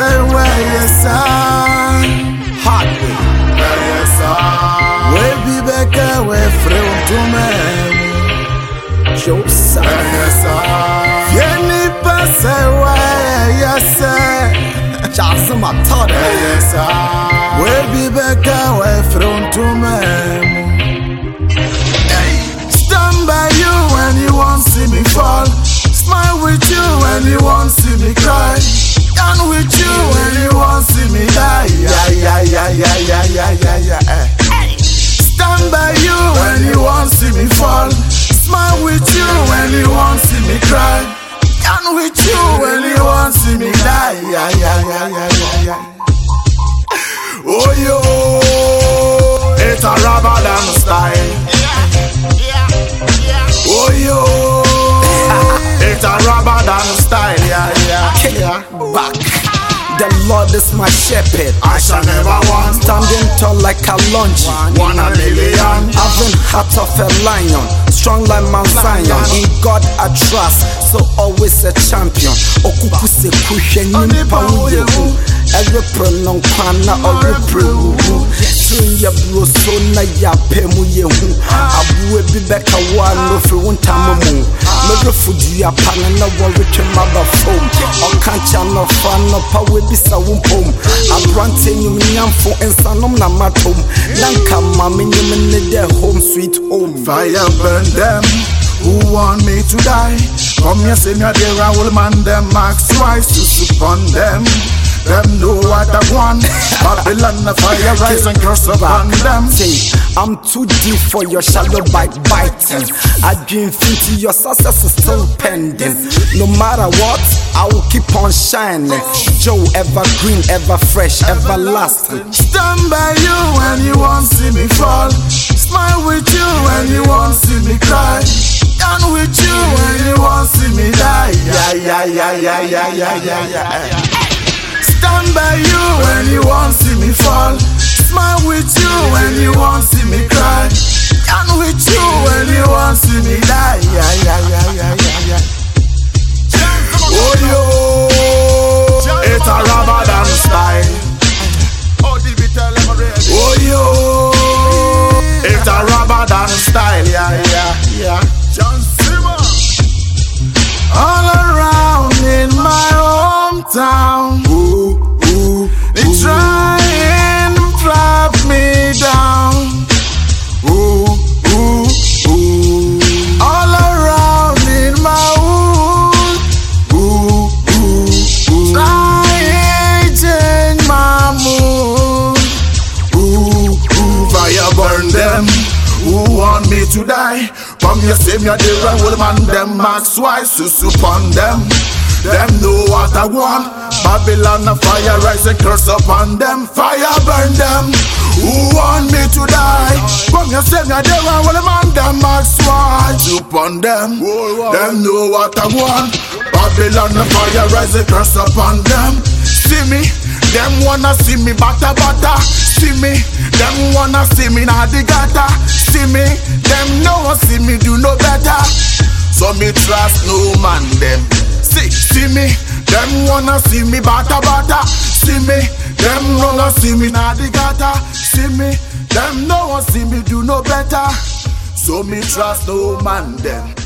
say where you are. Hard way. Where you are. We be back away from to me. Joseph. Where you are. Yeni passe where you say. Charles Matado. Where you are. We be back away from to me. Stand by you when you won't see me fall. Smile with you when you won't see me cry. Down with you when you won't see me die. Stand by you when you won't see me fall. Smile with you when you won't see me cry. Down with you when you won't see me die. Oh yo, it's a Ramadan style. Oh yo, it's a Ramadan style. Back. The Lord is my shepherd. I shall never want. Standing tall like a lunch. 1 million. Having heart of a lion. Strong like Mount Zion. In God I trust, so always a champion. Okuku se kuhwe nimpa uyehu. Every pronoun kwana every pro. Tun ya bro so na ya pemu yehu. Abuwe bibeka wa no fi wuntama mu. Mebe fudu ya pana na worry maba foam. Okancha no fan no power bisa wumpom. Abrante nyum nyamfo ensanom na matom. Nanka mama nyum ne de home sweet home. Fire burn them who want me to die. Come here, say me a dear, I will man them. Max twice to soup on them. Them know what I want. Babylon the fire rise and curse upon them. Say, I'm too deep for your shallow biting. I dream to your success is still pending. No matter what, I will keep on shining. Joe evergreen, ever fresh, everlasting. Stand by you when you won't see me fall. Smile with you when you won't see me cry. Down with you when you won't see me die. Stand by you when you won't see me fall. Smile with you when you won't see me cry. Down with you when you won't see me die. Oh yo, it's a Ramadan style. Oh yo, it's a Ramadan style. All around in my hometown. They try and drop me down. All around in my hood. Try and change my mood. Fire burn them who want me to die. Come here, save me a dear and will man them. Max wise to soup on them. Them know what I want. Babylon a fire rise and curse upon them. Fire burn them who want me to die. Come here, save me a dear and will man them. Max wise upon them. Them know what I want. Babylon a fire rise and curse upon them. See me, them wanna see me butter. See me, them wanna see me na the gutter. See me, them no see me do no better. So me trust no man them. See me, them wanna see me butter. See me, them wanna see me na the gutter. See me, them no see me do no better. So me trust no man them.